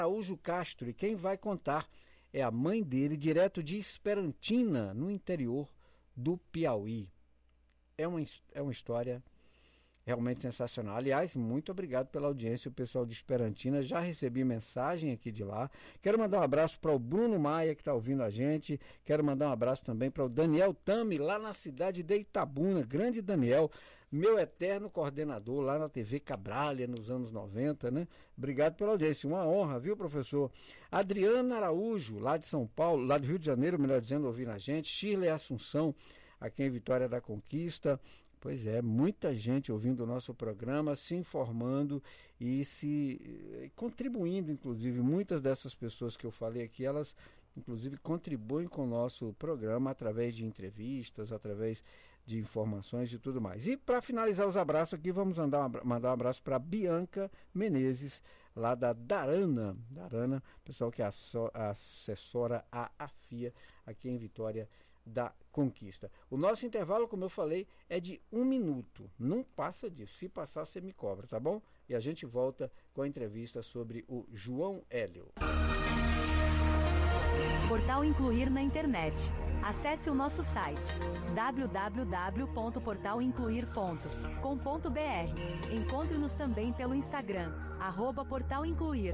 Araújo Castro, e quem vai contar é a mãe dele, direto de Esperantina, no interior do Piauí. É uma história realmente sensacional. Aliás, muito obrigado pela audiência, o pessoal de Esperantina. Já recebi mensagem aqui de lá. Quero mandar um abraço para o Bruno Maia, que está ouvindo a gente. Quero mandar um abraço também para o Daniel Tami, lá na cidade de Itabuna. Grande Daniel, meu eterno coordenador lá na TV Cabralha, nos anos 90, né? Obrigado pela audiência. Uma honra, viu, professor? Adriana Araújo, lá de São Paulo, lá do Rio de Janeiro, melhor dizendo, ouvindo a gente. Shirley Assunção, aqui em Vitória da Conquista. Pois é, muita gente ouvindo o nosso programa, se informando e se contribuindo, inclusive. Muitas dessas pessoas que eu falei aqui, elas inclusive contribuem com o nosso programa através de entrevistas, através de informações e tudo mais. E para finalizar os abraços aqui, vamos mandar um abraço para Bianca Menezes, lá da Darana, pessoal que assessora a AFIA aqui em Vitória da Conquista. O nosso intervalo, como eu falei, é de 1 minuto. Não passa disso. Se passar, você me cobra, tá bom? E a gente volta com a entrevista sobre o João Hélio. Portal Incluir na internet. Acesse o nosso site www.portalincluir.com.br. Encontre-nos também pelo Instagram, @portalincluir.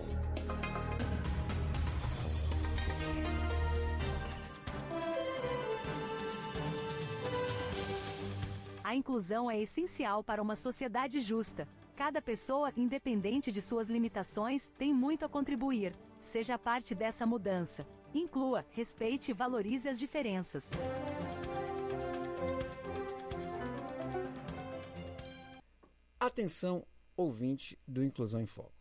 A inclusão é essencial para uma sociedade justa. Cada pessoa, independente de suas limitações, tem muito a contribuir. Seja parte dessa mudança. Inclua, respeite e valorize as diferenças. Atenção, ouvinte do Inclusão em Foco.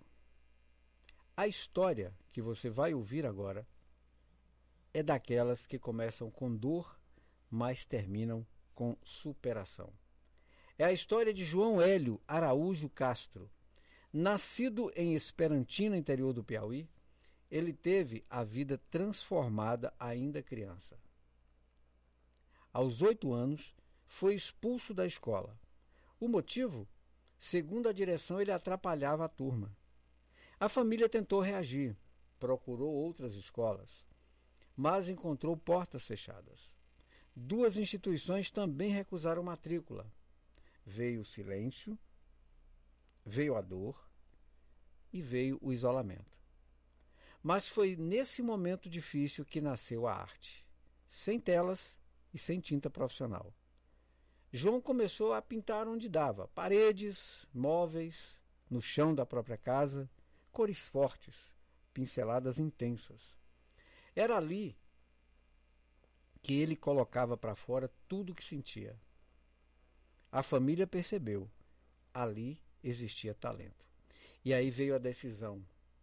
A história que você vai ouvir agora é daquelas que começam com dor, mas terminam com superação. É a história de João Hélio Araújo Castro. Nascido em Esperantina, interior do Piauí, ele teve a vida transformada ainda criança. Aos 8 anos, foi expulso da escola. O motivo? Segundo a direção, ele atrapalhava a turma. A família tentou reagir, procurou outras escolas, mas encontrou portas fechadas. 2 instituições também recusaram matrícula. Veio o silêncio, veio a dor e veio o isolamento. Mas foi nesse momento difícil que nasceu a arte, sem telas e sem tinta profissional. João começou a pintar onde dava, paredes, móveis, no chão da própria casa, cores fortes, pinceladas intensas. Era ali que ele colocava para fora tudo o que sentia. A família percebeu, ali existia talento. E aí veio a decisão: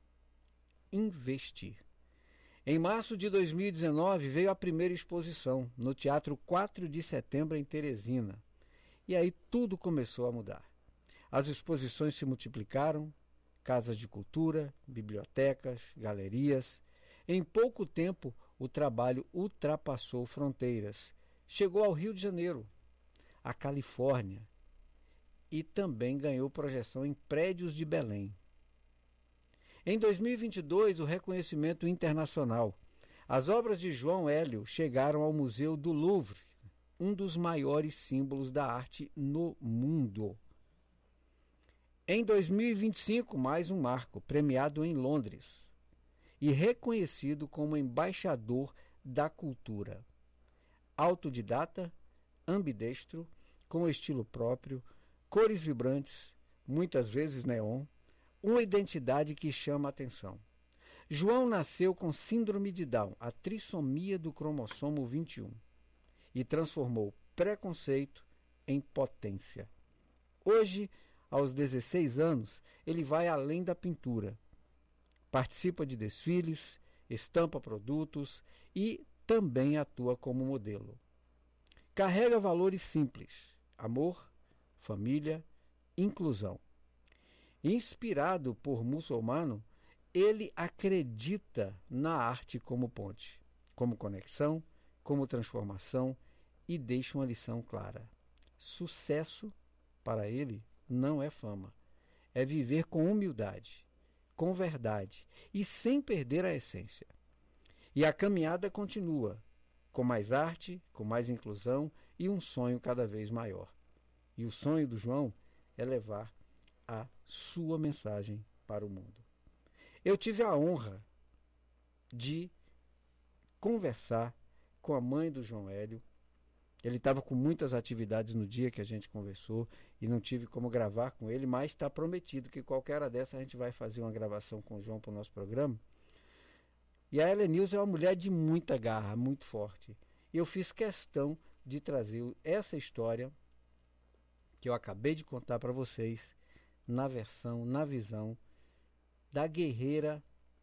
investir. Em março de 2019 veio a primeira exposição no Teatro 4 de Setembro em Teresina. E aí tudo começou a mudar. As exposições se multiplicaram, casas de cultura, bibliotecas, galerias. Em pouco tempo, o trabalho ultrapassou fronteiras. Chegou ao Rio de Janeiro, à Califórnia, e também ganhou projeção em prédios de Belém. Em 2022, o reconhecimento internacional. As obras de João Hélio chegaram ao Museu do Louvre, um dos maiores símbolos da arte no mundo. Em 2025, mais um marco, premiado em Londres e reconhecido como embaixador da cultura. Autodidata, ambidestro, com estilo próprio, cores vibrantes, muitas vezes neon, uma identidade que chama a atenção. João nasceu com síndrome de Down, a trissomia do cromossomo 21, e transformou preconceito em potência. Hoje, aos 16 anos, ele vai além da pintura. Participa de desfiles, estampa produtos e também atua como modelo. Carrega valores simples: amor, família, inclusão. Inspirado por muçulmano, ele acredita na arte como ponte, como conexão, como transformação, e deixa uma lição clara. Sucesso, para ele, não é fama. É viver com humildade, com verdade e sem perder a essência. E a caminhada continua, com mais arte, com mais inclusão e um sonho cada vez maior. E o sonho do João é levar a sua mensagem para o mundo. Eu tive a honra de conversar com a mãe do João Hélio. Ele estava com muitas atividades no dia que a gente conversou e não tive como gravar com ele, mas está prometido que qualquer hora dessa a gente vai fazer uma gravação com o João para o nosso programa. E a Helenilza é uma mulher de muita garra, muito forte. E eu fiz questão de trazer essa história que eu acabei de contar para vocês na visão da guerreira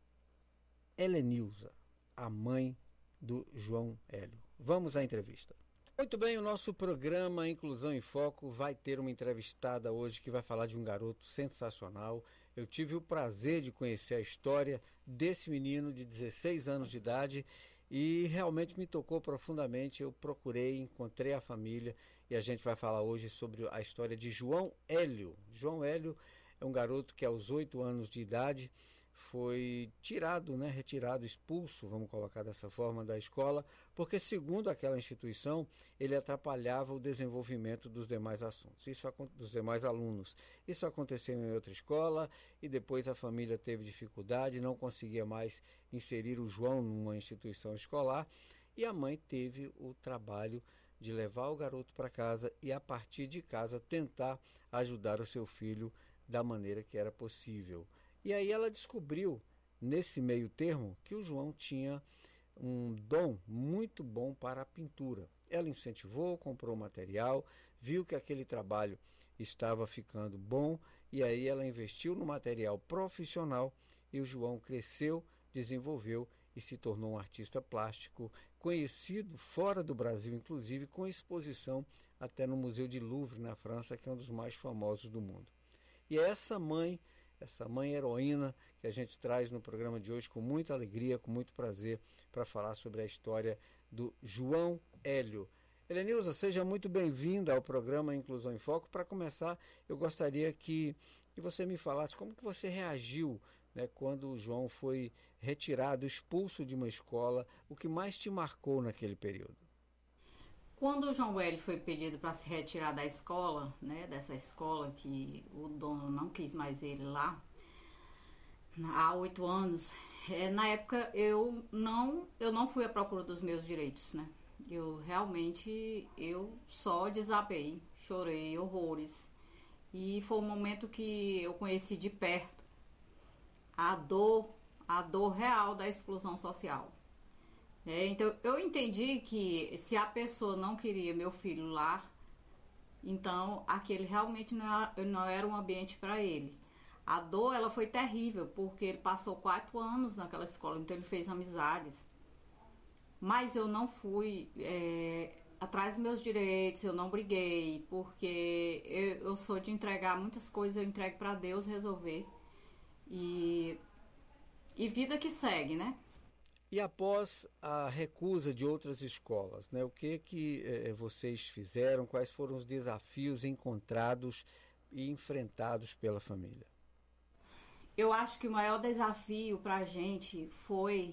Helenilza, a mãe do João Hélio. Vamos à entrevista. Muito bem, o nosso programa Inclusão em Foco vai ter uma entrevistada hoje que vai falar de um garoto sensacional. Eu tive o prazer de conhecer a história desse menino de 16 anos de idade e realmente me tocou profundamente. Eu procurei, encontrei a família e a gente vai falar hoje sobre a história de João Hélio. João Hélio é um garoto que aos 8 anos de idade foi retirado, expulso, vamos colocar dessa forma, da escola, porque segundo aquela instituição, ele atrapalhava o desenvolvimento dos demais assuntos, dos demais alunos. Isso aconteceu em outra escola e depois a família teve dificuldade, não conseguia mais inserir o João numa instituição escolar e a mãe teve o trabalho de levar o garoto para casa e a partir de casa tentar ajudar o seu filho da maneira que era possível. E aí ela descobriu, nesse meio termo, que o João tinha um dom muito bom para a pintura. Ela incentivou, comprou material, viu que aquele trabalho estava ficando bom e aí ela investiu no material profissional e o João cresceu, desenvolveu e se tornou um artista plástico conhecido fora do Brasil, inclusive com exposição até no Museu de Louvre, na França, que é um dos mais famosos do mundo. E é essa mãe heroína que a gente traz no programa de hoje com muita alegria, com muito prazer, para falar sobre a história do João Hélio. Helenilza, seja muito bem-vinda ao programa Inclusão em Foco. Para começar, eu gostaria que você me falasse como que você reagiu, né, quando o João foi retirado, expulso de uma escola, o que mais te marcou naquele período? Quando o João Hélio foi pedido para se retirar da escola, né, dessa escola que o dono não quis mais ele lá, há 8 anos, na época eu não fui à procura dos meus direitos, né? Eu só desabei, chorei horrores. E foi um momento que eu conheci de perto a dor real da exclusão social. Então eu entendi que se a pessoa não queria meu filho lá, então aquele realmente não era um ambiente para ele. A dor, ela foi terrível, porque ele passou 4 anos naquela escola, então ele fez amizades. Mas eu não fui atrás dos meus direitos, eu não briguei, porque eu sou de entregar muitas coisas, eu entrego para Deus resolver. E vida que segue, né? E após a recusa de outras escolas, né, o que vocês fizeram? Quais foram os desafios encontrados e enfrentados pela família? Eu acho que o maior desafio para a gente foi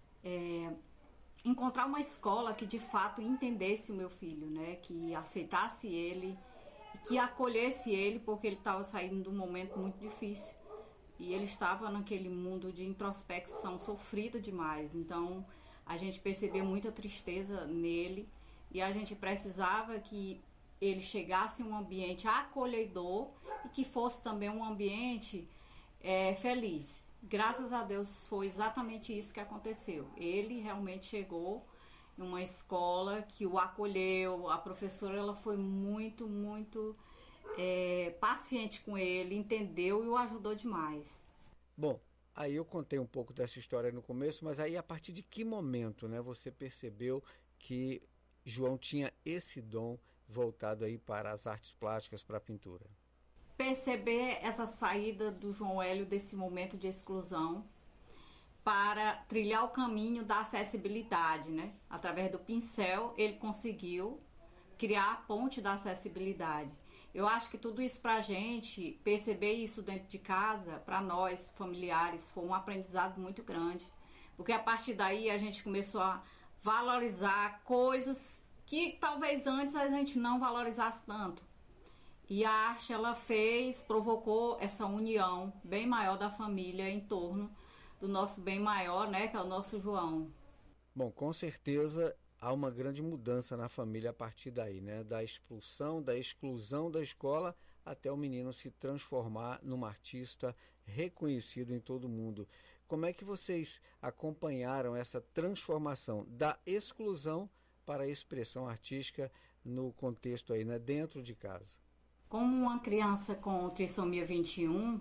encontrar uma escola que de fato entendesse o meu filho, né, que aceitasse ele, que acolhesse ele, porque ele estava saindo de um momento muito difícil. E ele estava naquele mundo de introspecção sofrido demais. Então, a gente percebeu muita tristeza nele. E a gente precisava que ele chegasse em um ambiente acolhedor e que fosse também um ambiente feliz. Graças a Deus, foi exatamente isso que aconteceu. Ele realmente chegou em uma escola que o acolheu. A professora, ela foi muito, muito... paciente com ele, entendeu e o ajudou demais. Bom, aí eu contei um pouco dessa história no começo, mas aí a partir de que momento, né, você percebeu que João tinha esse dom voltado aí para as artes plásticas, para a pintura? Perceber essa saída do João Hélio desse momento de exclusão para trilhar o caminho da acessibilidade, né? Através do pincel, ele conseguiu criar a ponte da acessibilidade. Eu acho que tudo isso pra gente, perceber isso dentro de casa, para nós, familiares, foi um aprendizado muito grande. Porque a partir daí a gente começou a valorizar coisas que talvez antes a gente não valorizasse tanto. E a arte, ela provocou essa união bem maior da família em torno do nosso bem maior, né, que é o nosso João. Bom, com certeza há uma grande mudança na família a partir daí, né? Da expulsão, da exclusão da escola até o menino se transformar num artista reconhecido em todo o mundo. Como é que vocês acompanharam essa transformação da exclusão para a expressão artística no contexto aí, né? Dentro de casa? Como uma criança com trissomia 21,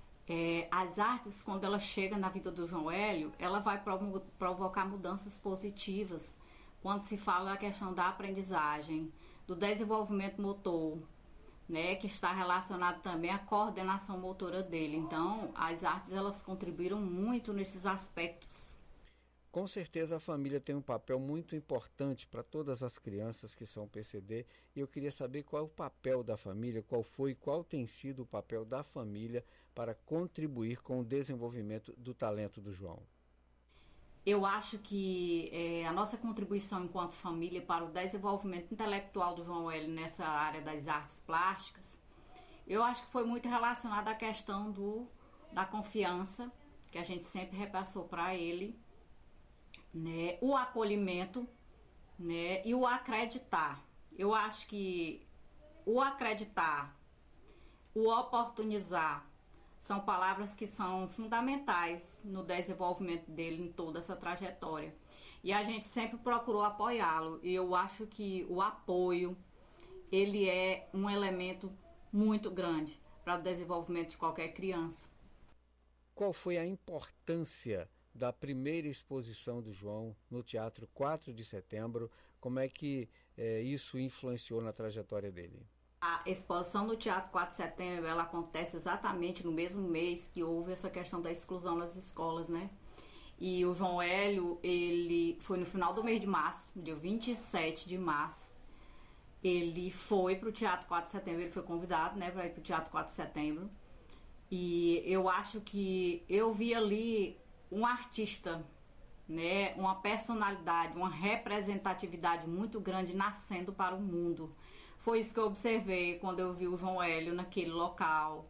as artes, quando ela chega na vida do João Hélio, ela vai provocar mudanças positivas quando se fala da questão da aprendizagem, do desenvolvimento motor, né, que está relacionado também à coordenação motora dele. Então, as artes, elas contribuíram muito nesses aspectos. Com certeza a família tem um papel muito importante para todas as crianças que são PCD, e eu queria saber qual é o papel da família, qual tem sido o papel da família para contribuir com o desenvolvimento do talento do João. Eu acho que a nossa contribuição enquanto família para o desenvolvimento intelectual do João Hélio nessa área das artes plásticas, eu acho que foi muito relacionada à questão da confiança, que a gente sempre repassou para ele, né, o acolhimento, né, e o acreditar. Eu acho que o acreditar, o oportunizar, são palavras que são fundamentais no desenvolvimento dele em toda essa trajetória. E a gente sempre procurou apoiá-lo. E eu acho que o apoio, ele é um elemento muito grande para o desenvolvimento de qualquer criança. Qual foi a importância da primeira exposição do João no Teatro 4 de Setembro? Como é que isso influenciou na trajetória dele? A exposição no Teatro 4 de Setembro, ela acontece exatamente no mesmo mês que houve essa questão da exclusão nas escolas, né? E o João Hélio, ele foi no final do mês de março, dia 27 de março, ele foi para o Teatro 4 de Setembro, ele foi convidado, né, para ir para o Teatro 4 de Setembro. E eu acho que eu vi ali um artista, né, uma personalidade, uma representatividade muito grande nascendo para o mundo. Foi isso que eu observei quando eu vi o João Hélio naquele local,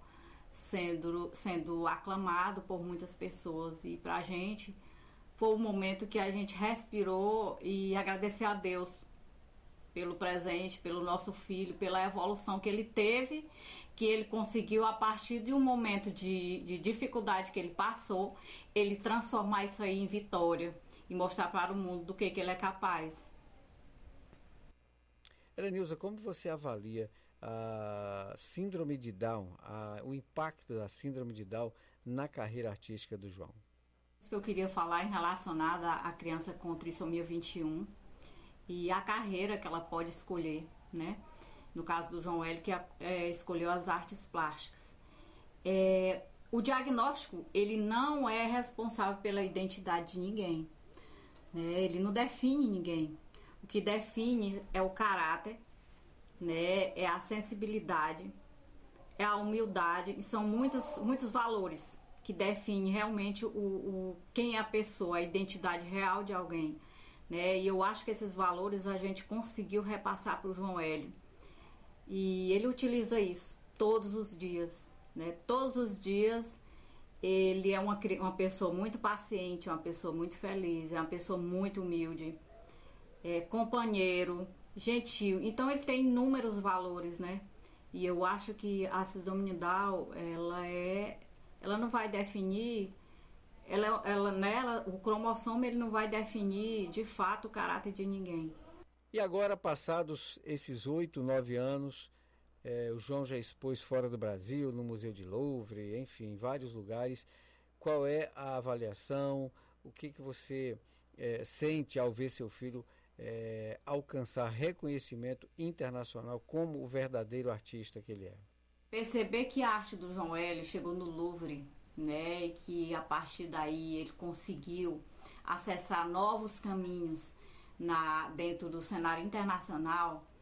sendo aclamado por muitas pessoas. E pra gente foi um momento que a gente respirou e agradecer a Deus pelo presente, pelo nosso filho, pela evolução que ele teve, que ele conseguiu, a partir de um momento de dificuldade que ele passou, ele transformar isso aí em vitória e mostrar para o mundo do que ele é capaz. Elenilza, como você avalia a síndrome de Down, o impacto da síndrome de Down na carreira artística do João? Isso que eu queria falar em relacionado à criança com trissomia 21 e a carreira que ela pode escolher, né? No caso do João Hélio, que escolheu as artes plásticas. O diagnóstico, ele não é responsável pela identidade de ninguém, né? Ele não define ninguém. O que define é o caráter, né? É a sensibilidade, é a humildade, e são muitos valores que definem realmente quem é a pessoa, a identidade real de alguém, né? E eu acho que esses valores a gente conseguiu repassar para o João Hélio. E ele utiliza isso todos os dias, né? Todos os dias ele é uma pessoa muito paciente, uma pessoa muito feliz, é uma pessoa muito humilde, companheiro, gentil. Então ele tem inúmeros valores, né? E eu acho que a síndrome de Down, ela não vai definir, o cromossomo, ele não vai definir de fato o caráter de ninguém. E agora, passados esses 8, 9 anos, o João já expôs fora do Brasil, no Museu de Louvre, enfim, em vários lugares. Qual é a avaliação? O que você sente ao ver seu filho alcançar reconhecimento internacional como o verdadeiro artista que ele é? Perceber que a arte do João Hélio chegou no Louvre, né, e que a partir daí ele conseguiu acessar novos caminhos dentro do cenário internacional,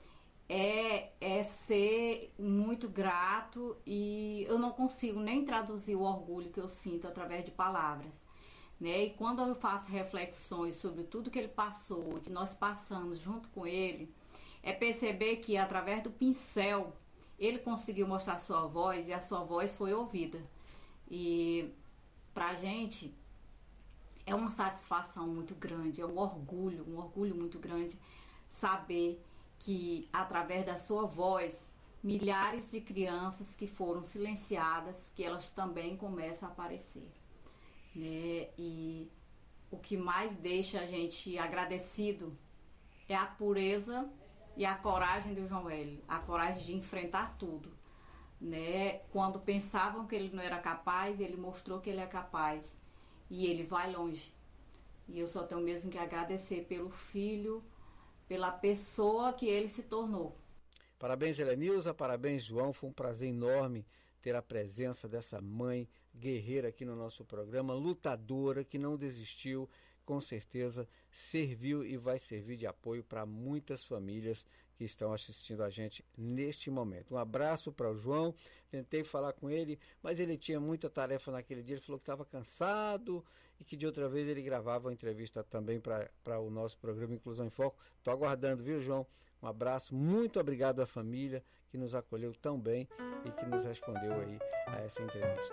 é ser muito grato, e eu não consigo nem traduzir o orgulho que eu sinto através de palavras, né? E quando eu faço reflexões sobre tudo que ele passou, que nós passamos junto com ele, é perceber que através do pincel ele conseguiu mostrar sua voz, e a sua voz foi ouvida. E pra gente é uma satisfação muito grande, é um orgulho muito grande saber que através da sua voz, milhares de crianças que foram silenciadas, que elas também começam a aparecer, né? E o que mais deixa a gente agradecido é a pureza e a coragem do João Hélio, a coragem de enfrentar tudo, né? Quando pensavam que ele não era capaz, ele mostrou que ele é capaz, e ele vai longe. E eu só tenho mesmo que agradecer pelo filho, pela pessoa que ele se tornou. Parabéns, Helenilza, parabéns, João. Foi um prazer enorme ter a presença dessa mãe guerreira aqui no nosso programa, lutadora, que não desistiu, com certeza serviu e vai servir de apoio para muitas famílias que estão assistindo a gente neste momento. Um abraço para o João. Tentei falar com ele, mas ele tinha muita tarefa naquele dia. Ele falou que estava cansado e que de outra vez ele gravava uma entrevista também para o nosso programa Inclusão em Foco. Estou aguardando, viu, João? Um abraço, muito obrigado à família que nos acolheu tão bem e que nos respondeu aí a essa entrevista.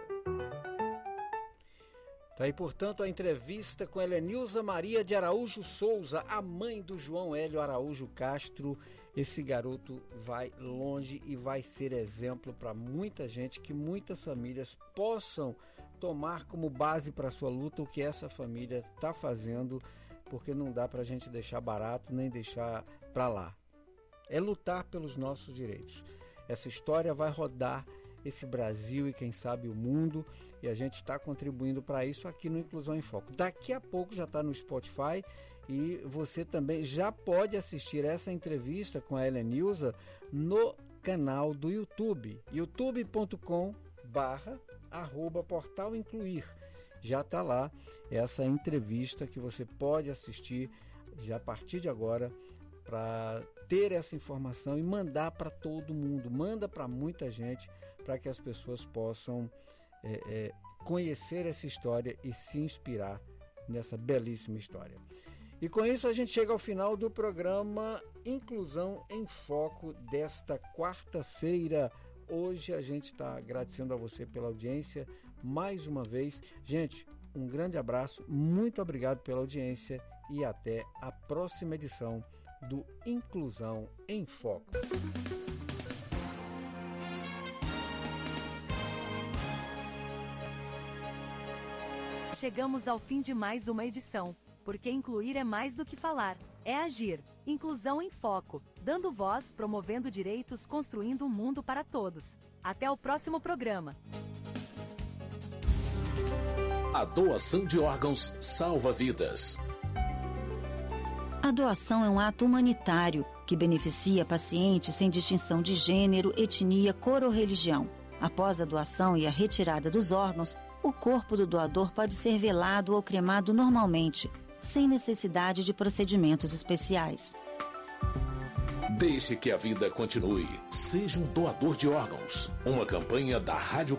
Tá aí, portanto, a entrevista com Helenilza Maria de Araújo Souza, a mãe do João Hélio Araújo Castro. Esse garoto vai longe e vai ser exemplo para muita gente, que muitas famílias possam tomar como base para a sua luta o que essa família está fazendo, porque não dá para a gente deixar barato nem deixar para lá. É lutar pelos nossos direitos. Essa história vai rodar esse Brasil e quem sabe o mundo, e a gente está contribuindo para isso aqui no Inclusão em Foco. Daqui a pouco já está no Spotify, e você também já pode assistir essa entrevista com a Helenilza no canal do YouTube, youtube.com/Portal Incluir. Já está lá essa entrevista que você pode assistir já a partir de agora, para ter essa informação e mandar para todo mundo, manda para muita gente, para que as pessoas possam conhecer essa história e se inspirar nessa belíssima história. E com isso a gente chega ao final do programa Inclusão em Foco desta quarta-feira. Hoje a gente está agradecendo a você pela audiência mais uma vez. Gente, um grande abraço, muito obrigado pela audiência e até a próxima edição do Inclusão em Foco. Chegamos ao fim de mais uma edição, porque incluir é mais do que falar, é agir. Inclusão em Foco, dando voz, promovendo direitos, construindo um mundo para todos. Até o próximo programa. A doação de órgãos salva vidas. A doação é um ato humanitário que beneficia pacientes sem distinção de gênero, etnia, cor ou religião. Após a doação e a retirada dos órgãos, o corpo do doador pode ser velado ou cremado normalmente, sem necessidade de procedimentos especiais. Deixe que a vida continue. Seja um doador de órgãos. Uma campanha da Rádio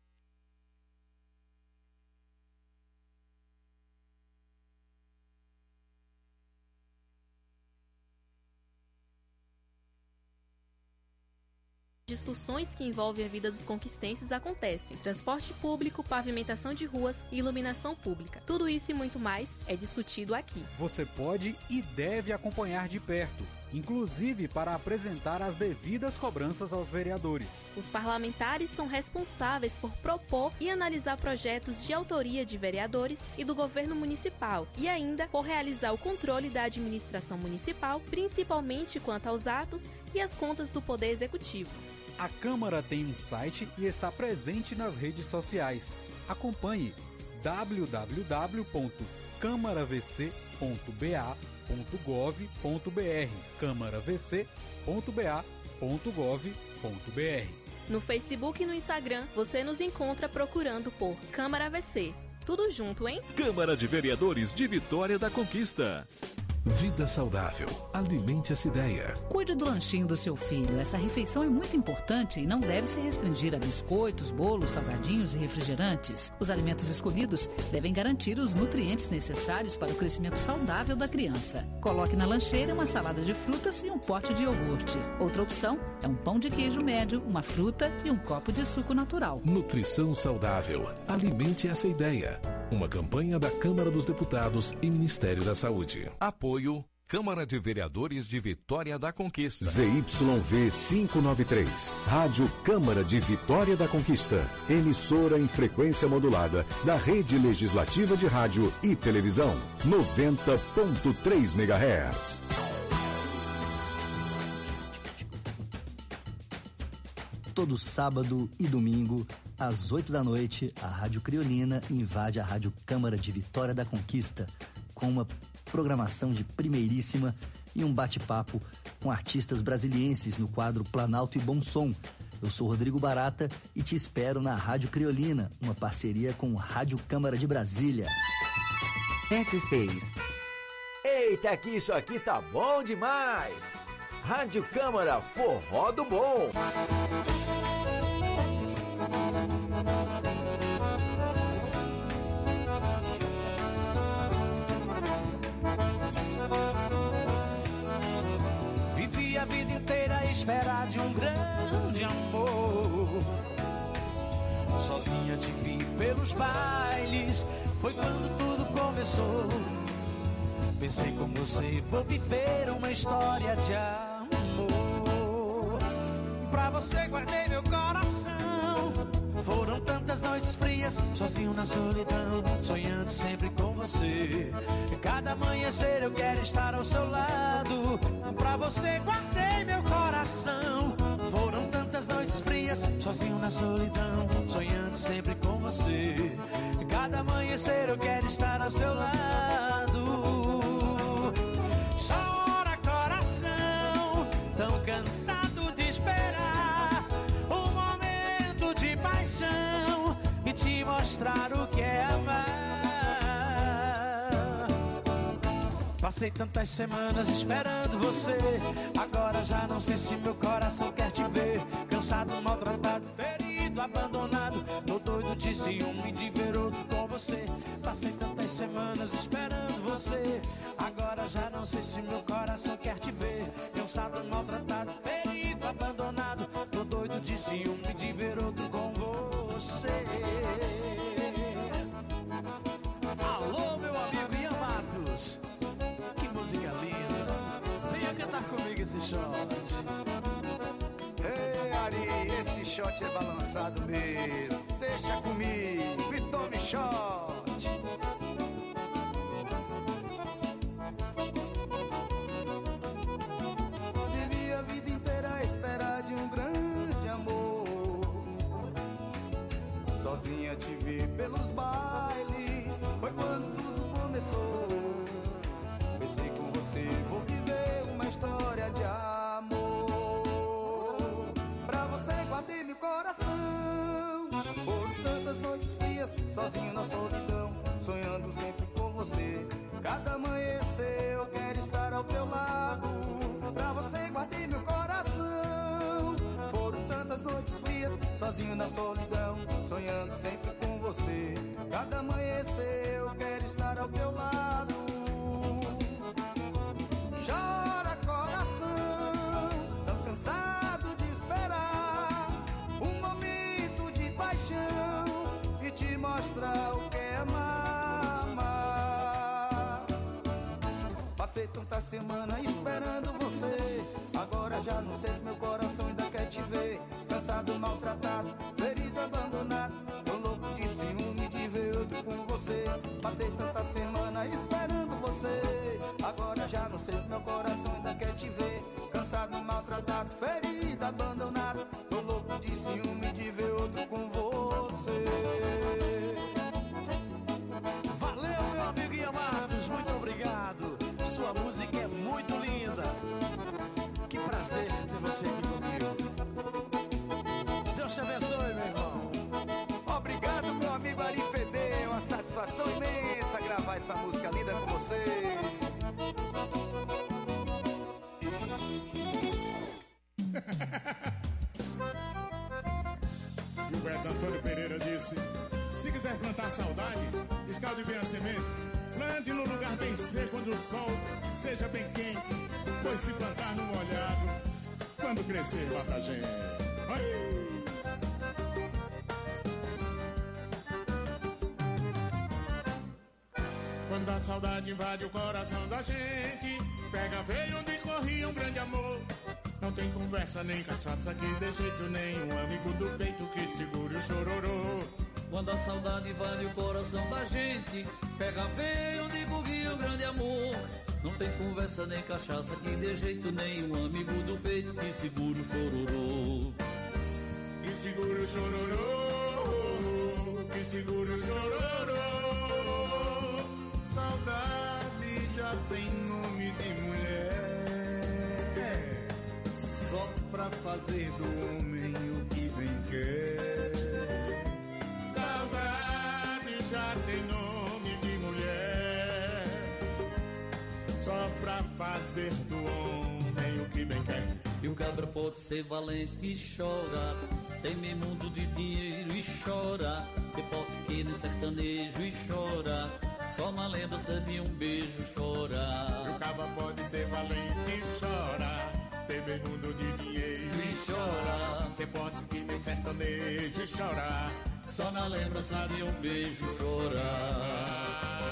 Discussões que envolvem a vida dos conquistenses acontecem. Transporte público, pavimentação de ruas e iluminação pública. Tudo isso e muito mais é discutido aqui. Você pode e deve acompanhar de perto, inclusive para apresentar as devidas cobranças aos vereadores. Os parlamentares são responsáveis por propor e analisar projetos de autoria de vereadores e do governo municipal, e ainda por realizar o controle da administração municipal, principalmente quanto aos atos e às contas do Poder Executivo. A Câmara tem um site e está presente nas redes sociais. Acompanhe www.câmaravc.ba.gov.br câmaravc.ba.gov.br. No Facebook e no Instagram, você nos encontra procurando por Câmara VC. Tudo junto, hein? Câmara de Vereadores de Vitória da Conquista. Vida saudável. Alimente essa ideia. Cuide do lanchinho do seu filho. Essa refeição é muito importante e não deve se restringir a biscoitos, bolos, salgadinhos e refrigerantes. Os alimentos escolhidos devem garantir os nutrientes necessários para o crescimento saudável da criança. Coloque na lancheira uma salada de frutas e um pote de iogurte. Outra opção é um pão de queijo médio, uma fruta e um copo de suco natural. Nutrição saudável. Alimente essa ideia. Uma campanha da Câmara dos Deputados e Ministério da Saúde. Apoio Câmara de Vereadores de Vitória da Conquista. ZYV 593, Rádio Câmara de Vitória da Conquista, emissora em frequência modulada da Rede Legislativa de Rádio e Televisão, 90.3 MHz. Todo sábado e domingo, às 8 da noite, a Rádio Criolina invade a Rádio Câmara de Vitória da Conquista, com uma programação de primeiríssima e um bate-papo com artistas brasilienses no quadro Planalto e Bom Som. Eu sou Rodrigo Barata e te espero na Rádio Criolina, uma parceria com Rádio Câmara de Brasília. S6. Eita, que isso aqui tá bom demais! Rádio Câmara, forró do bom! Vivi a vida inteira a esperar de um grande amor. Sozinha te vi pelos bailes, foi quando tudo começou. Pensei com você, vou viver uma história de amor. Pra você guardei meu coração. Foram tantas noites frias, sozinho na solidão, sonhando sempre com você. Cada amanhecer eu quero estar ao seu lado. Pra você guardei meu coração. Foram tantas noites frias, sozinho na solidão, sonhando sempre com você. Cada amanhecer eu quero estar ao seu lado. Chora coração, tão cansado de esperar um momento de paixão e te mostrar o que é amar. Passei tantas semanas esperando você, agora já não sei se meu coração quer te ver. Cansado, maltratado, ferido, abandonado, tô doido de ciúme de ver outro com você. Passei tantas semanas esperando você, agora já não sei se meu coração quer te ver. Cansado, maltratado, ferido, abandonado, tô doido de ciúme de ver outro com você. Alô, meu amigo Ian Matos, que música linda. Venha cantar comigo esse shot. Ei, Ari, esse shot é balançado mesmo. Deixa comigo e tome shot. Vivi a vida inteira à espera de um grande amor. Sozinha te vi pelos bailes, foi quando tudo começou. Pensei com você, vou viver uma história de amor. Pra você guardei meu coração. Foram tantas noites frias, sozinho na solidão, sonhando sempre com você. Cada amanhecer eu quero estar ao teu lado. Pra você guardei meu coração. Foram tantas noites frias, sozinho na solidão, sonhando sempre com você. Cada amanhecer eu quero estar ao teu lado. Chora coração, tão cansado de esperar um momento de paixão e te mostrar o que é amar. Passei tantas semanas esperando você, agora já não sei se meu coração ainda quer te ver. Cansado, maltratado, ferido, abandonado, tô louco de ciúme de ver outro com você. Passei tantas semanas esperando você, agora já não sei se meu coração ainda quer te ver. Cansado, maltratado, ferido, abandonado, tô louco de ciúme de ver outro com você. Valeu, meu amigo Ian Matos, muito obrigado. Sua música é muito linda. Que prazer ter você aqui comigo. Deus te abençoe, meu irmão. Obrigado, meu amigo Ari PD, é uma satisfação imensa gravar essa música linda com você. quiser plantar saudade, escalde bem a semente. Plante num lugar bem seco, onde o sol seja bem quente. Pois se plantar no molhado, quando crescer, bata a gente. Oi! Quando a saudade invade o coração da gente, pega veio onde corria um grande amor. Não tem conversa nem cachaça que de jeito nenhum, amigo do peito que segure o chororô. Quando a saudade invade o coração da gente, pega veio onde corria um grande amor. Não tem conversa nem cachaça que de jeito nenhum, amigo do peito que segure o chororô. Que segure o chororô, que segure o chororô. Saudade já tem nome de mulher, só pra fazer do homem o que bem quer. Saudade já tem nome de mulher, só pra fazer do homem o que bem quer. E o cabra pode ser valente e chorar, tem meio mundo de dinheiro e chora, ser forte que no sertanejo e chora, só na lembrança de um beijo chorar. E o cabra pode ser valente e chora, tem meio mundo de dinheiro e chora, ser forte que nem sertanejo e chora, só na lembrança de um beijo chorar.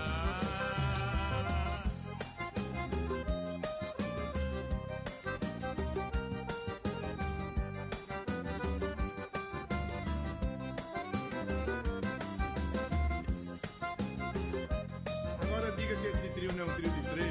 Agora diga que esse trio não é um trio de três.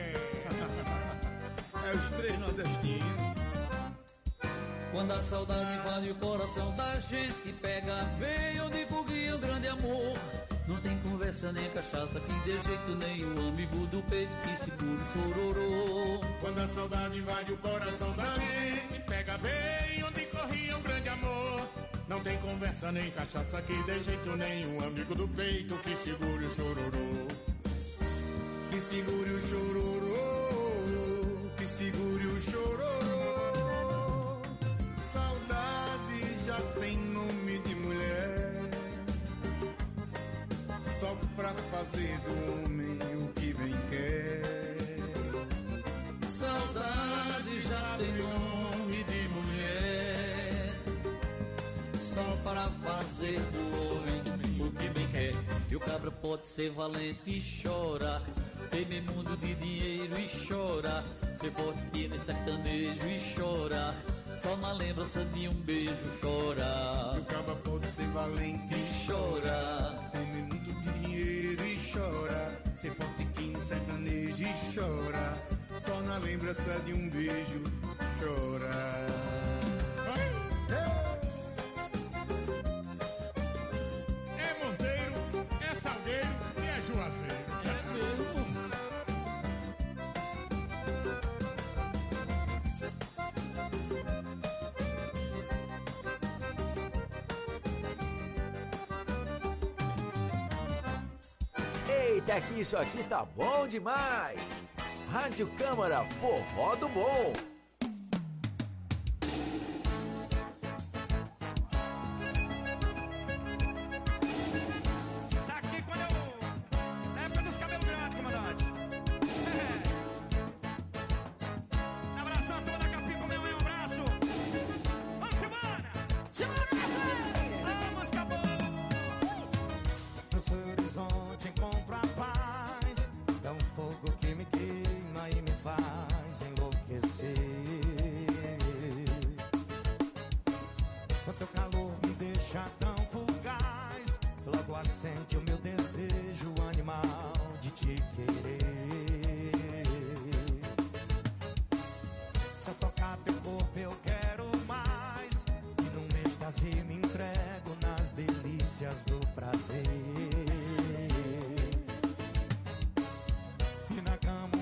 É os três nordestinos. Quando a saudade invade o coração da gente, pega veio onde corria um grande amor. Não tem conversa nem cachaça que de jeito nenhum, amigo do peito que segura o chororô. Quando a saudade invade o coração da gente, pega veio onde corria um grande amor. Não tem conversa nem cachaça que de jeito nenhum, amigo do peito que segure o chororô. Que segure o chororô, que segure o chororô. Saudade já tem nome de mulher, só pra fazer do homem o que bem quer. Saudade já tem nome de mulher, só para fazer do homem o que bem quer. E o cabra pode ser valente e chorar, tem meio mundo de dinheiro e chora, ser forte que nem sertanejo e chora, só na lembrança de um beijo chora. E o cabra pode ser valente e chora, tem meio mundo de dinheiro e chora, ser forte que nem sertanejo e chora, só na lembrança de um beijo chora. É Monteiro, é Salgueiro e é Juazeiro. Eita, que isso aqui tá bom demais! Rádio Câmara Forró do Bom. Aqui quando eu... Na época dos cabelos grandes, comandante. Abração toda a Capicó, meu abraço. Vamos embora! Vamos, acabou! No seu horizonte encontro a paz, é um fogo que me queima e me faz enlouquecer. O teu calor me deixa tão fugaz, logo acende o meu desejo animal de te querer. Se eu tocar teu corpo eu quero mais, e num êxtase me entrego nas delícias do prazer. E na cama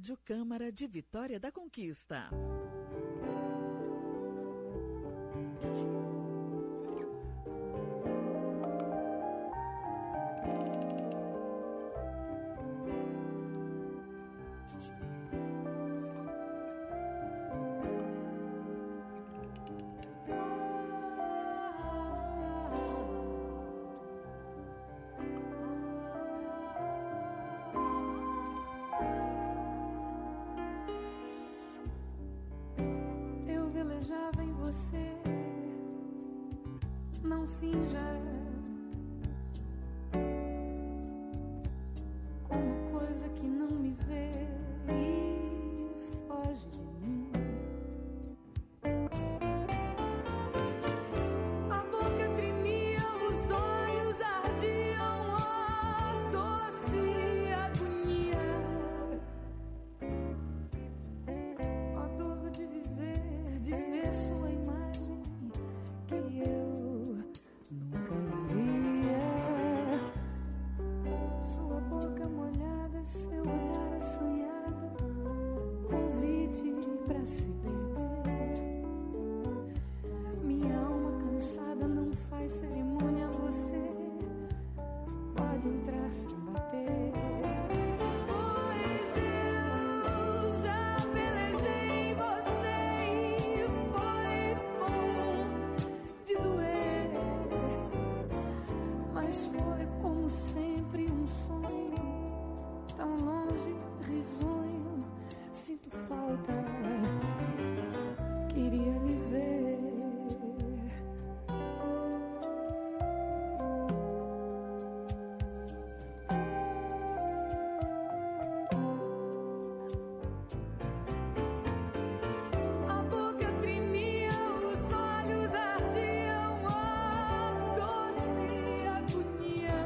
Rádio Câmara de Vitória da Conquista. Velejava em você, não finja, como coisa que não me vê e foge de mim. A boca tremia, os olhos ardiam, oh, doce agonia. A dor de viver, de ver sua imagem que eu nunca via. Sua boca molhada, seu olhar assanhado, convite pra se perder. Minha alma cansada não faz cerimônia, você pode entrar sem bater. Pois eu já velejei você e foi bom de doer, mas foi como sempre um sonho, tão longe, risonho, sinto falta, queria lhe ver. A boca tremia, os olhos ardiam, oh, doce agonia.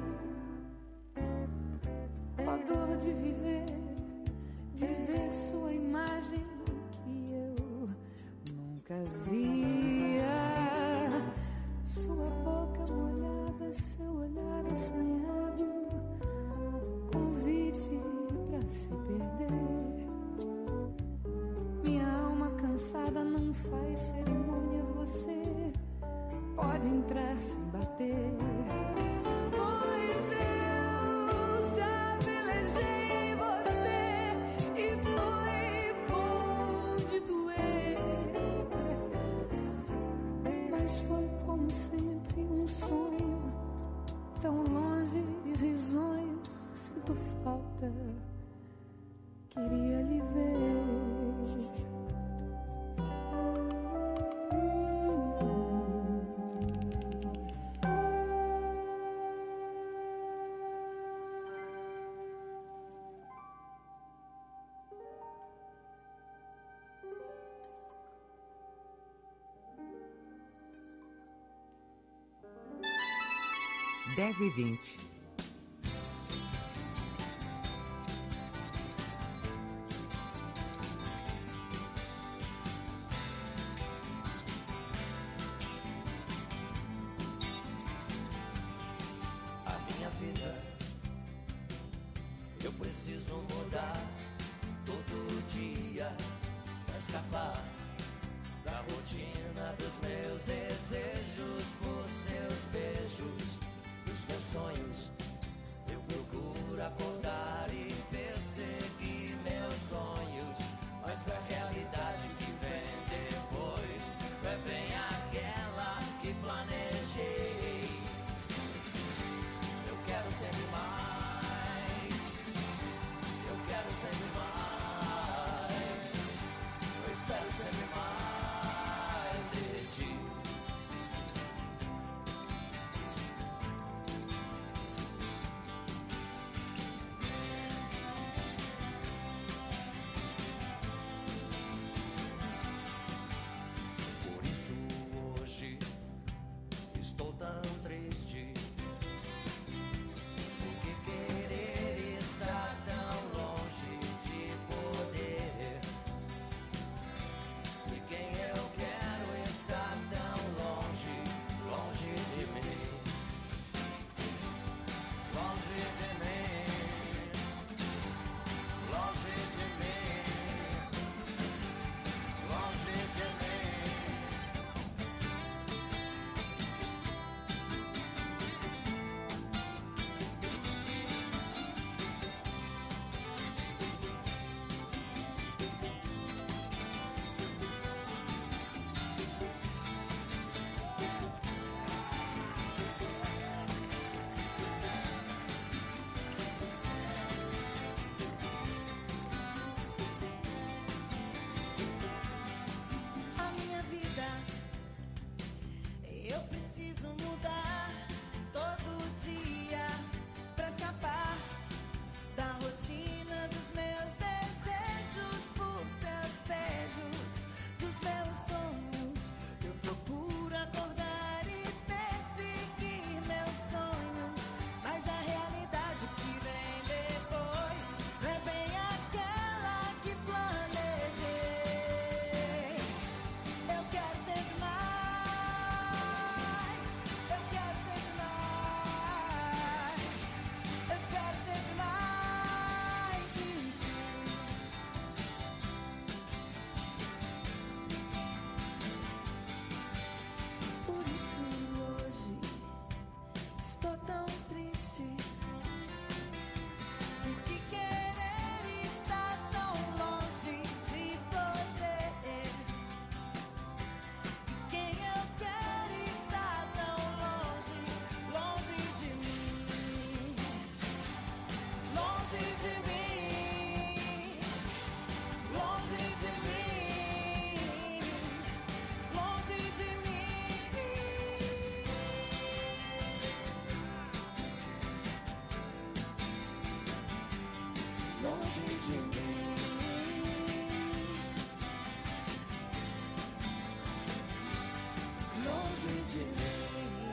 A dor de viver, de ver sua imagem que eu nunca via. Sua boca molhada, seu olhar assanhado, convite pra se perder. Minha alma cansada não faz cerimônia, você pode entrar sem bater. Pois eu já velejei você e foi bom de doer, mas foi como sempre um sonho, tão longe e risonho, sinto falta, queria lhe ver. Dez e 20. A minha vida, eu preciso mudar todo dia pra escapar da rotina dos meus desejos por seus beijos, dos meus sonhos. Eu procuro acordar e perseguir meus sonhos, mas a realidade que vem depois é bem aquela que planejei. Eu quero sempre mais, eu quero sempre mais, eu espero sempre mais de ti. de mim. Longe de mim.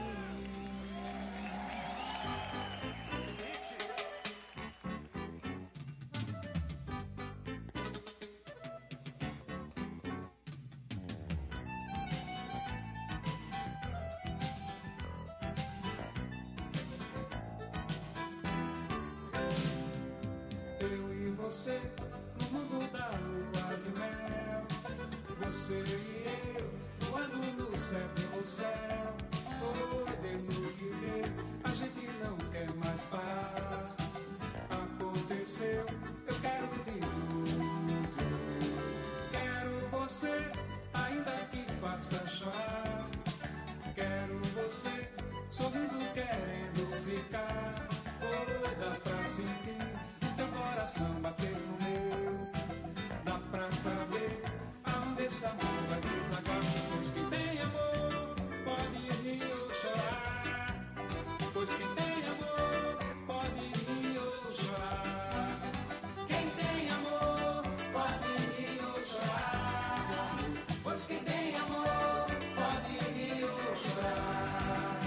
Eu e você, no mundo da lua de mel. Você e eu, voando no sétimo céu. Podendo viver, a gente não quer mais parar. Aconteceu, eu quero de novo. Quero você, ainda que faça chorar. Quero você, sorrindo, querendo ficar. Dá pra sentir teu coração bater no meu. Dá pra saber aonde esse amor vai desaguar. Pois quem tem amor pode rir ou chorar. Pois quem tem amor pode rir ou chorar. Quem tem amor pode rir ou chorar. Pois quem tem amor pode rir ou chorar.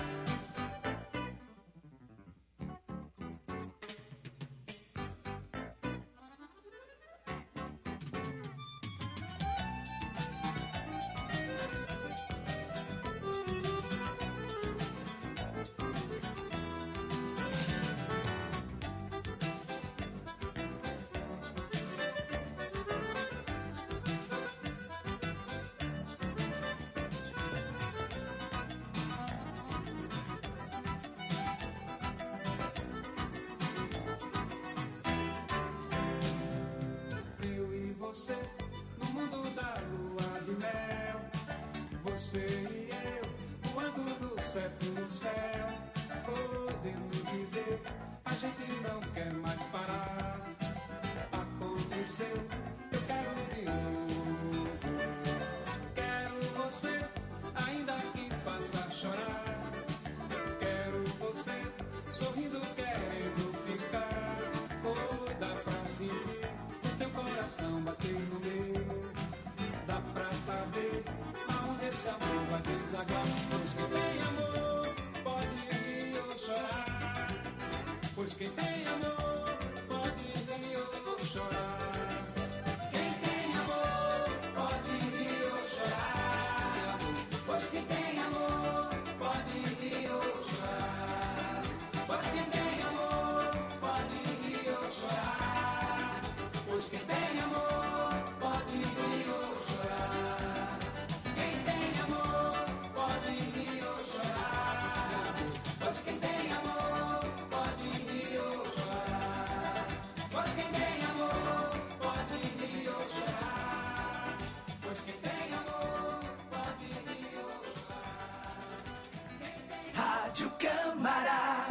Eu e você, no mundo da lua de mel. Você e eu, voando no sétimo céu. Podendo viver, a gente não quer mais parar. Aconteceu, eu quero de novo. Quero você, ainda que faça chorar. Quero você, sorrindo, querendo ficar. Dá pra sentir teu coração bater no meu. Dá pra saber aonde esse amor vai desaguar. Pois quem tem amor pode rir ou chorar. Pois quem tem amor pode rir ou chorar. Quem tem amor pode rir ou chorar. Pois quem tem amor pode rir ou chorar. Pois quem tem amor pode rir ou chorar. Pois quem tem amor pode rir ou chorar. Quem tem amor pode rir ou chorar. Pois quem tem amor pode rir ou chorar. Pois quem tem amor pode rir ou chorar. Pois quem tem amor pode rir ou chorar. Rádio Câmara.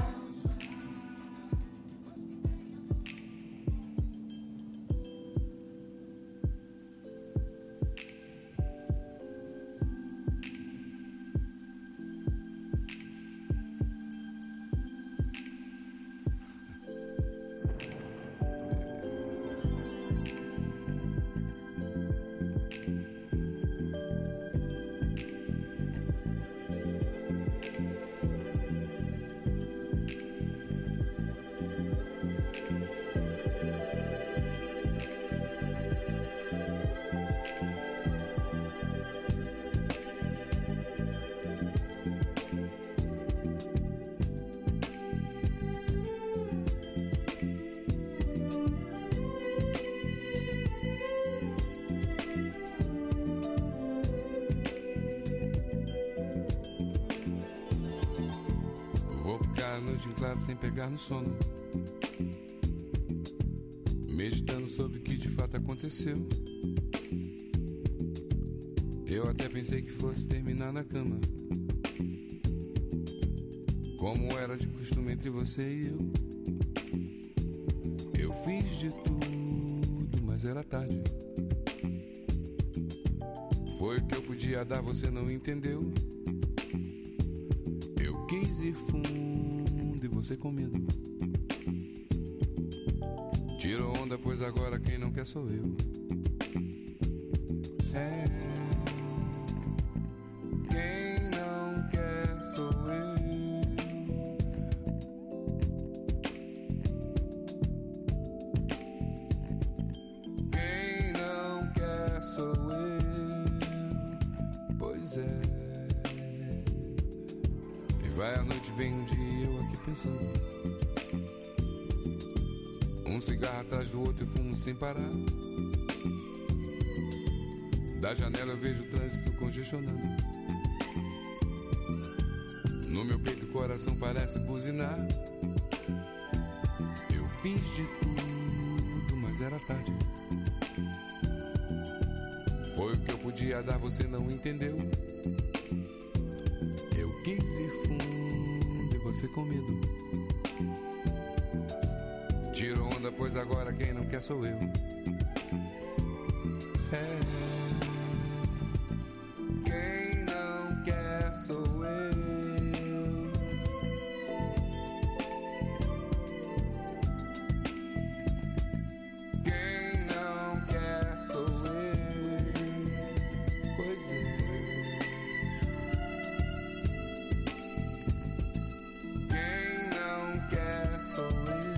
Noite em claro sem pegar no sono, meditando sobre o que de fato aconteceu. Eu até pensei que fosse terminar na cama, como era de costume entre você e eu. Eu fiz de tudo, mas era tarde. Foi o que eu podia dar, você não entendeu. Eu quis ir fundo e você com medo. Te Tiro onda, pois agora quem não quer sou eu. É. Quem não quer sou eu. Quem não quer sou eu. Pois é. E vai a noite, vem um dia eu aqui pensando. Um cigarro atrás do outro e fumo sem parar. Da janela eu vejo o trânsito congestionando. No meu peito o coração parece buzinar. Eu fiz de tudo, mas era tarde. Foi o que eu podia dar, você não entendeu. Eu quis ir fundo e você com medo. Tiro onda, pois agora quem não quer sou eu. É. Quem não quer sou eu. Quem não quer sou eu. Pois é. Quem não quer sou eu.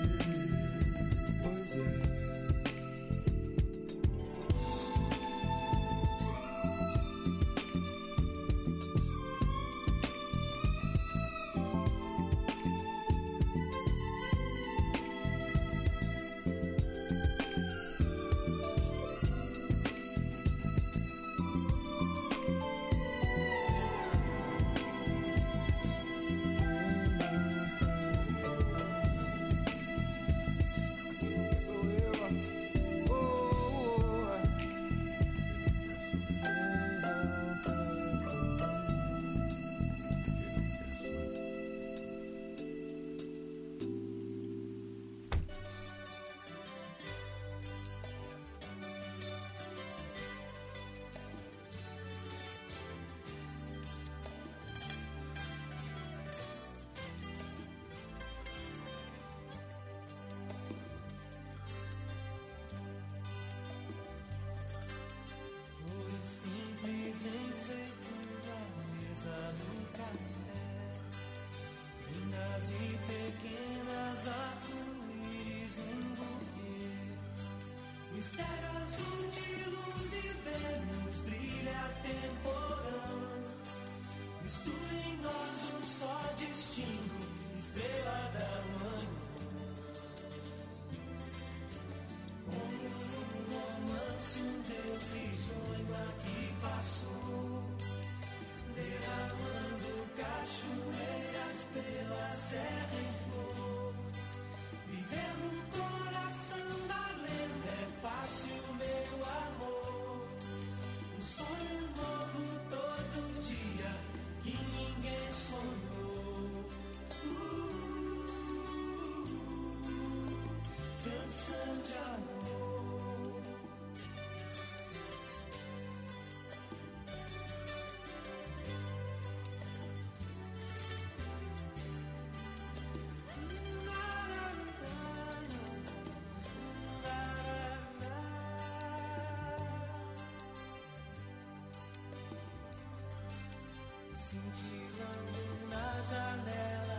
Cintilando na janela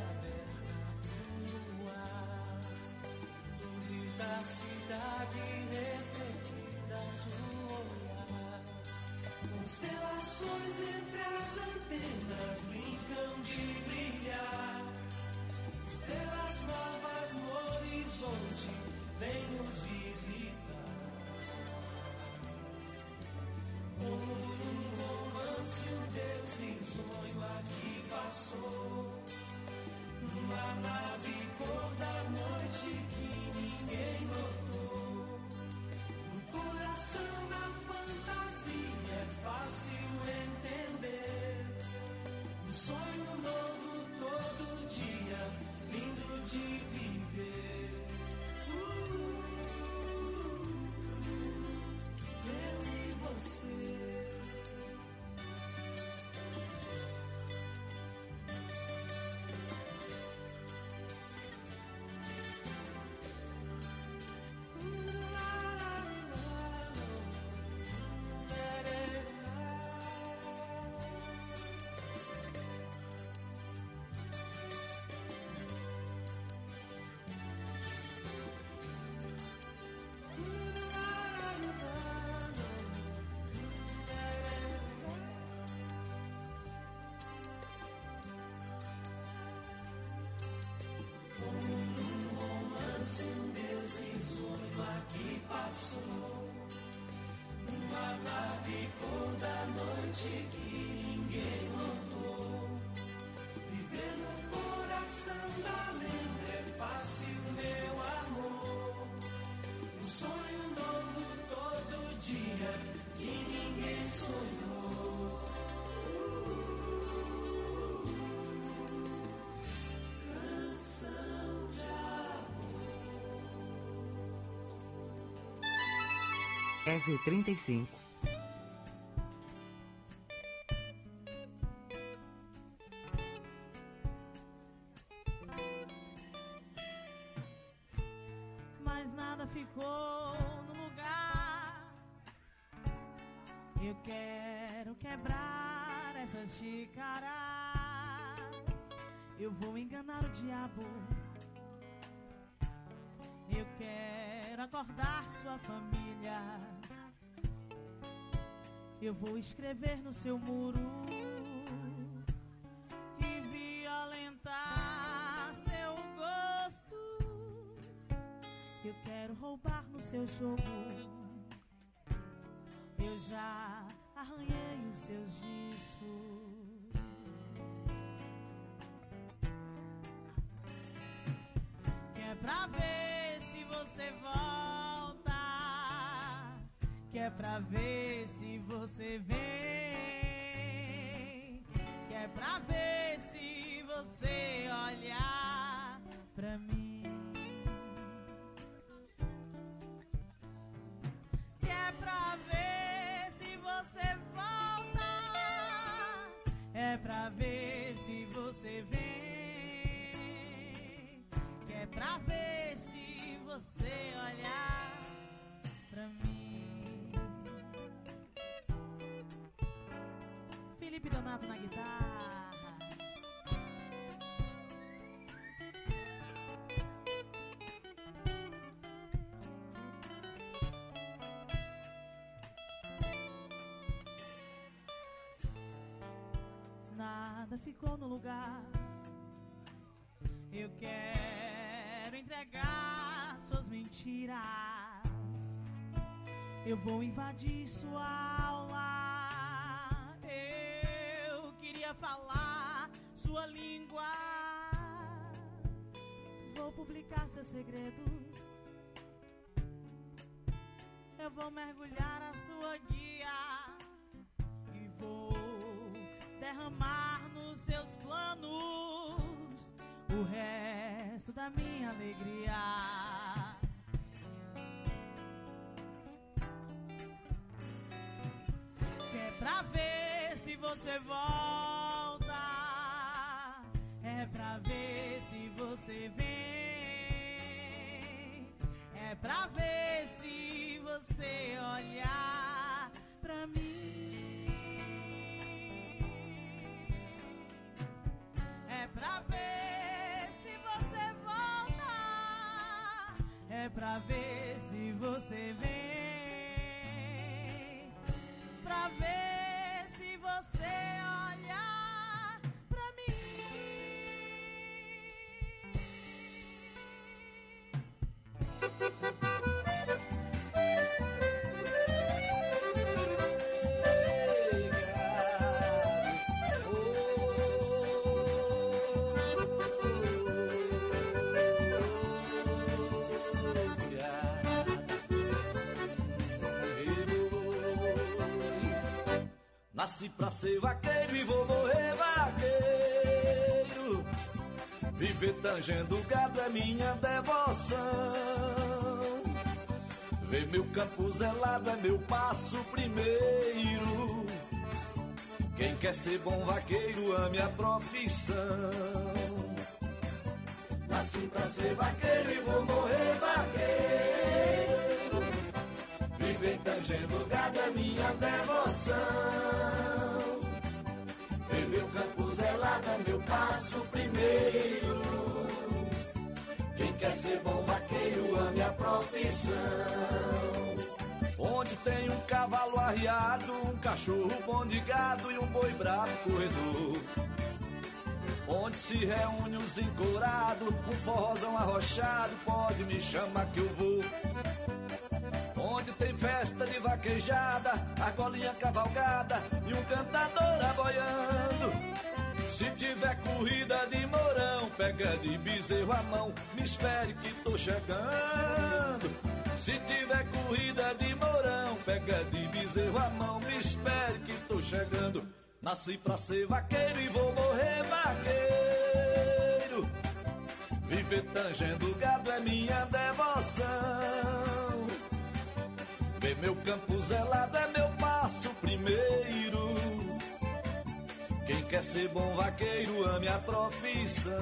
aberta do ar, luzes da cidade refletidas no olhar, constelações entre as antenas brincam de brilhar, estrelas novas no horizonte vêm nos visitar. Como um romance, um Deus risonho aqui passou, numa nave cor da noite que ninguém notou. No coração da fantasia é fácil entender, um sonho novo todo dia, lindo de viver. noite que ninguém mandou. Viver no coração da lenda é fácil, meu amor. Um sonho novo todo dia que ninguém sonhou. Canção de amor. SE35. Mas nada ficou no lugar. Eu quero quebrar essas xícaras. Eu vou enganar o diabo. Eu quero acordar sua família. Eu vou escrever no seu muro e violentar seu gosto. Eu quero roubar no seu jogo. Eu já arranhei os seus discos. Que é pra ver se você volta. Que é pra ver se você vem. Que é pra ver se você olhar pra mim. Que é pra ver se você volta. É pra ver se você vem. Que é pra ver se você olhar pra mim. Felipe Donato na guitarra. Nada ficou no lugar. Eu quero entregar suas mentiras. Eu vou invadir sua aula. Eu queria falar sua língua. Vou publicar seus segredos. Eu vou mergulhar a sua guia. E vou derramar nos seus planos o resto da minha alegria. Que é pra ver se você volta. É pra ver se você vem. É pra ver se você olhar pra mim. É pra ver se você volta. É pra ver se você vem. Pra ver se você olhar pra mim. Nasci pra ser vaqueiro e vou morrer vaqueiro. Viver tangendo gado é minha devoção. Ver meu campo zelado é meu passo primeiro. Quem quer ser bom vaqueiro ame a profissão. Nasci pra ser vaqueiro e vou morrer vaqueiro. Viver tangendo gado é minha devoção. Ver meu campo zelado é meu passo primeiro. Quem quer ser bom vaqueiro ame a profissão. Onde tem um cavalo arriado, um cachorro bom de gado e um boi bravo corredor. Onde se reúne os encourados, um forrozão arrochado, pode me chamar que eu vou. Onde tem festa de vaquejada, argolinha cavalgada e um cantador aboiando. Se tiver corrida de mourão, pega de bezerro a mão, me espere que tô chegando. Se tiver corrida de mourão, pega de bezerro a mão, me espere que tô chegando. Nasci pra ser vaqueiro e vou morrer vaqueiro. Viver tangendo gado é minha devoção. Ver meu campo zelado é meu passo primeiro. Quem quer ser bom vaqueiro, ame a profissão.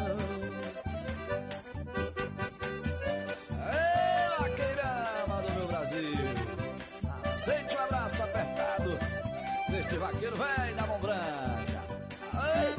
Ei, vaqueirama do meu Brasil, aceite um abraço apertado deste vaqueiro velho da mão branca. Ei.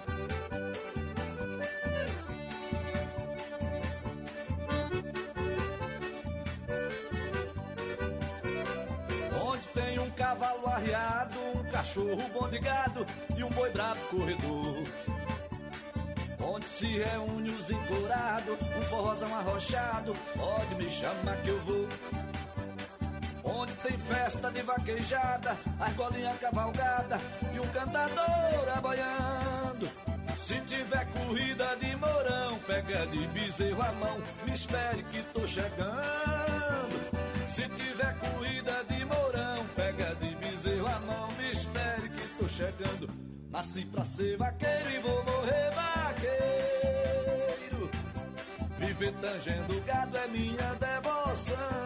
Onde tem um cavalo arriado, um cachorro bom de gado e um boi bravo corredor. Onde se reúne os encorados, um forrozão arrochado, pode me chamar que eu vou. Onde tem festa de vaquejada, argolinha cavalgada e um cantador aboiando. Se tiver corrida de mourão, pega de bezerro a mão, me espere que tô chegando. Se tiver corrida de mourão, pega de bezerro a mão, me espere que tô chegando. Nasci pra ser vaqueiro e vou morrer vaqueiro. Viver tangendo gado é minha devoção.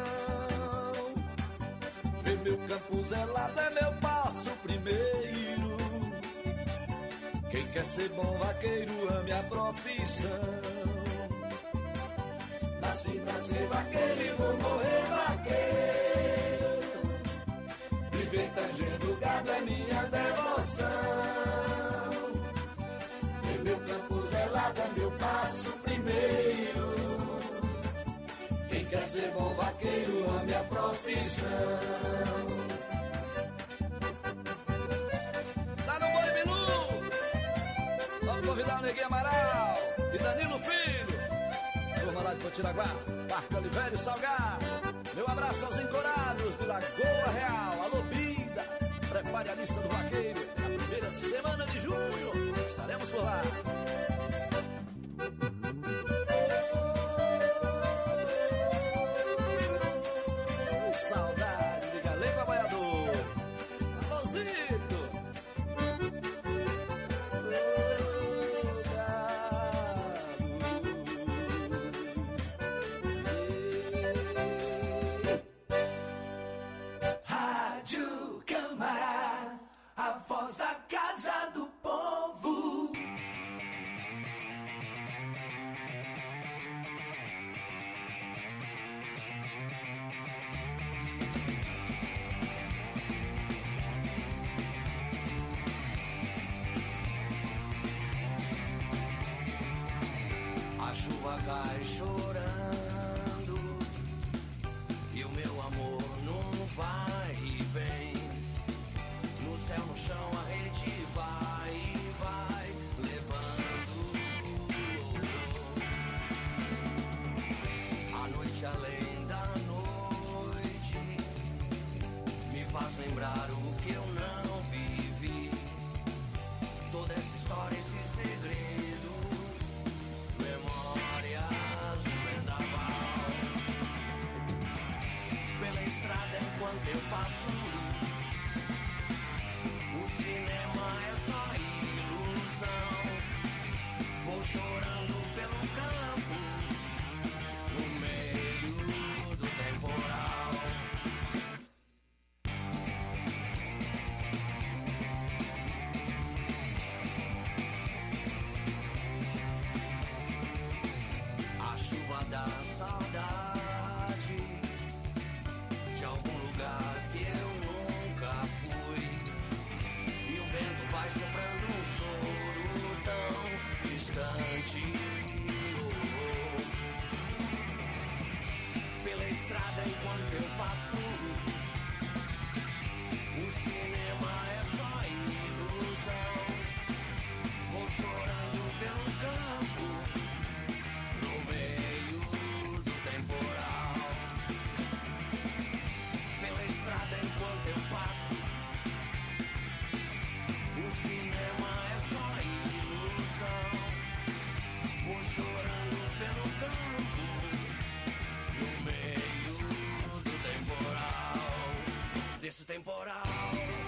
Ver meu campo zelado é meu passo primeiro. Quem quer ser bom vaqueiro, ame a profissão. Nasci pra ser vaqueiro e vou morrer vaqueiro. Viver tangendo gado é minha devoção. Ver meu campo zelado é meu passo primeiro. Quem quer ser bom vaqueiro, ame a profissão. Tá no Boi Bilu. Vamos convidar o Neguinho Amaral e Danilo Filho. Turma lá de Potiraguá, Parque Oliveira e Salgar. Meu abraço aos encorados de Lagoa Real. Alô, Bida. Prepare a missa do vaqueiro na primeira semana de junho. Estaremos por lá. Saudade de Galego Aboiador. Alôzito. Rádio Câmara, a voz da casa do povo. A chuva cai chorando e o meu amor não vai e vem. No céu, no chão, a rede vai e vai levando. A noite além da noite me faz lembrar o que eu não vivi. Toda essa história, esse segredo, memórias do vendaval. Pela estrada enquanto eu passo, o cinema é só ilusão. Vou chorando pelo campo, no meio do temporal. A chuva da saudade de algum lugar que eu não temporal.